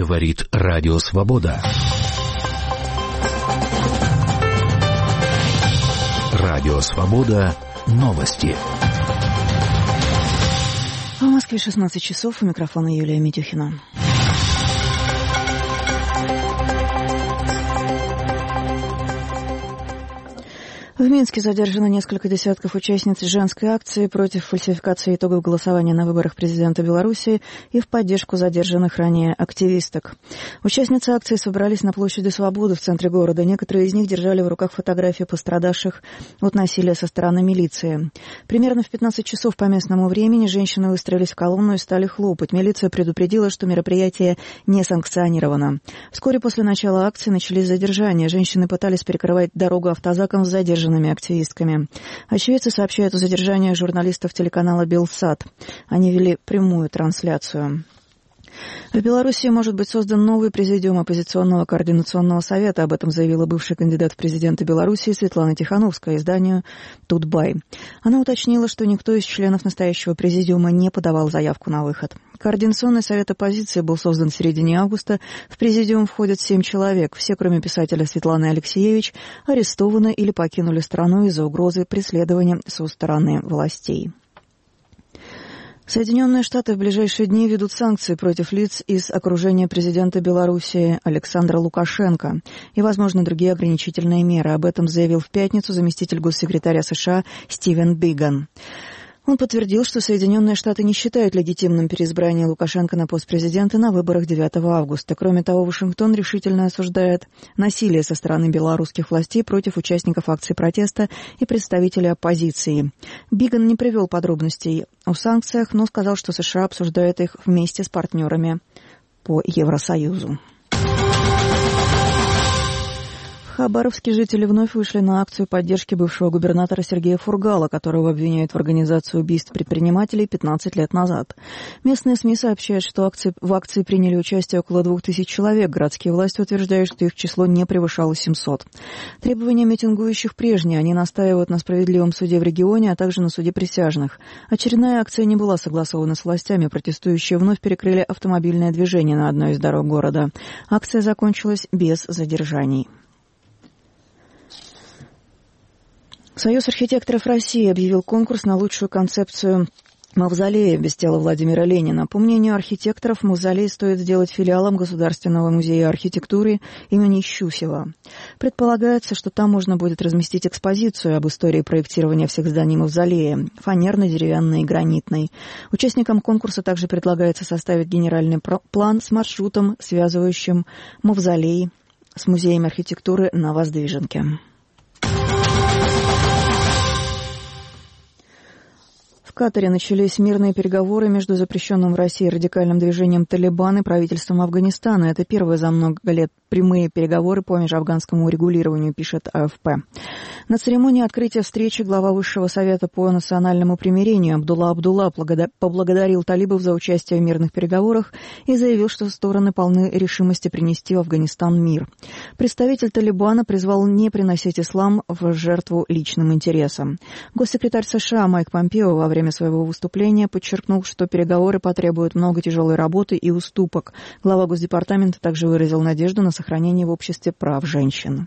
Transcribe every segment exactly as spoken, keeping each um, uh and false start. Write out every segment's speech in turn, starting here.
Говорит Радио Свобода. Радио Свобода. Новости. В Москве шестнадцать часов. У микрофона Юлия Митюхина. В Минске задержано несколько десятков участниц женской акции против фальсификации итогов голосования на выборах президента Беларуси и в поддержку задержанных ранее активисток. Участницы акции собрались на площади Свободы в центре города. Некоторые из них держали в руках фотографии пострадавших от насилия со стороны милиции. Примерно в пятнадцать часов по местному времени женщины выстроились в колонну и стали хлопать. Милиция предупредила, что мероприятие не санкционировано. Вскоре после начала акции начались задержания. Женщины пытались перекрывать дорогу автозаком с задержанными активистками. Очевидцы сообщают о задержании журналистов телеканала «Белсат». Они вели прямую трансляцию. В Беларуси может быть создан новый президиум оппозиционного координационного совета. Об этом заявила бывший кандидат в президенты Беларуси Светлана Тихановская изданию «Тутбай». Она уточнила, что никто из членов настоящего президиума не подавал заявку на выход. Координационный совет оппозиции был создан в середине августа. В президиум входят семь человек. Все, кроме писателя Светланы Алексеевич, арестованы или покинули страну из-за угрозы преследования со стороны властей. Соединенные Штаты в ближайшие дни ведут санкции против лиц из окружения президента Беларуси Александра Лукашенко и, возможно, другие ограничительные меры. Об этом заявил в пятницу заместитель госсекретаря США Стивен Биган. Он подтвердил, что Соединенные Штаты не считают легитимным переизбрание Лукашенко на пост президента на выборах девятого августа. Кроме того, Вашингтон решительно осуждает насилие со стороны белорусских властей против участников акций протеста и представителей оппозиции. Биган не привел подробностей о санкциях, но сказал, что США обсуждают их вместе с партнерами по Евросоюзу. В Хабаровске жители вновь вышли на акцию поддержки бывшего губернатора Сергея Фургала, которого обвиняют в организации убийств предпринимателей пятнадцать лет назад. Местные СМИ сообщают, что акции, в акции приняли участие около двух тысяч человек. Городские власти утверждают, что их число не превышало семьсот. Требования митингующих прежние. Они настаивают на справедливом суде в регионе, а также на суде присяжных. Очередная акция не была согласована с властями. Протестующие вновь перекрыли автомобильное движение на одной из дорог города. Акция закончилась без задержаний. Союз архитекторов России объявил конкурс на лучшую концепцию мавзолея без тела Владимира Ленина. По мнению архитекторов, мавзолей стоит сделать филиалом Государственного музея архитектуры имени Щусева. Предполагается, что там можно будет разместить экспозицию об истории проектирования всех зданий мавзолея – фанерной, деревянной и гранитной. Участникам конкурса также предлагается составить генеральный план с маршрутом, связывающим мавзолей с музеем архитектуры на Воздвиженке. В Катаре начались мирные переговоры между запрещенным в России радикальным движением «Талибан» и правительством Афганистана. Это первые за много лет прямые переговоры по межафганскому урегулированию, пишет АФП. На церемонии открытия встречи глава Высшего совета по национальному примирению Абдулла Абдулла поблагодарил талибов за участие в мирных переговорах и заявил, что стороны полны решимости принести в Афганистан мир. Представитель Талибана призвал не приносить ислам в жертву личным интересам. Госсекретарь США Майк Помпео во время своего выступления подчеркнул, что переговоры потребуют много тяжелой работы и уступок. Глава Госдепартамента также выразил надежду на сохранение в обществе прав женщин.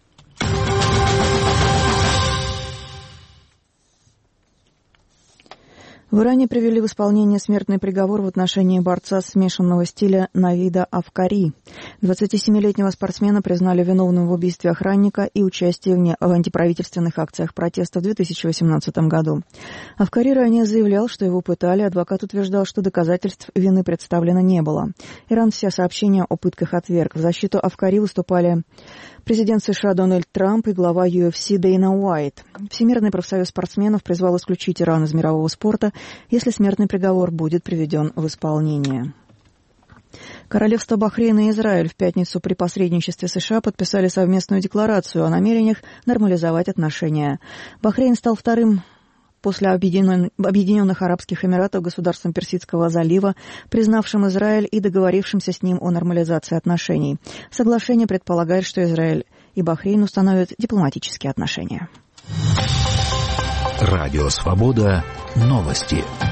В Иране привели в исполнение смертный приговор в отношении борца смешанного стиля Навида Афкари. двадцатисемилетнего спортсмена признали виновным в убийстве охранника и участии в антиправительственных акциях протеста в две тысячи восемнадцатом году. Афкари ранее заявлял, что его пытали, адвокат утверждал, что доказательств вины представлено не было. Иран все сообщения о пытках отверг. В защиту Афкари выступали президент США Дональд Трамп и глава ю эф си Дейна Уайт. Всемирный профсоюз спортсменов призвал исключить Иран из мирового спорта, если смертный приговор будет приведен в исполнение. Королевство Бахрейн и Израиль в пятницу при посредничестве США подписали совместную декларацию о намерениях нормализовать отношения. Бахрейн стал вторым после Объединенных Арабских Эмиратов государством Персидского залива, признавшим Израиль и договорившимся с ним о нормализации отношений. Соглашение предполагает, что Израиль и Бахрейн установят дипломатические отношения. Радио Свобода. Новости.